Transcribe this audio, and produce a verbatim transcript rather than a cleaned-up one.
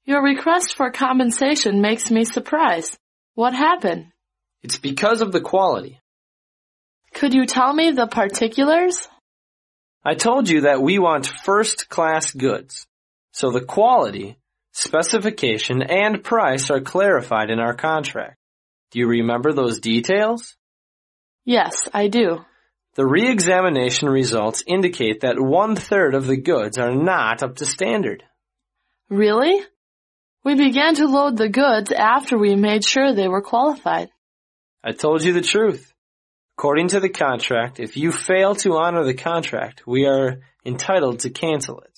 Your request for compensation makes me surprised. What happened? It's because of the quality. Could you tell me the particulars? I told you that we want first-class goods, so the quality, specification, and price are clarified in our contract. Do you remember those details? Yes, I do. The re-examination results indicate that one-third of the goods are not up to standard. Really? We began to load the goods after we made sure they were qualified. I told you the truth. According to the contract, if you fail to honor the contract, we are entitled to cancel it.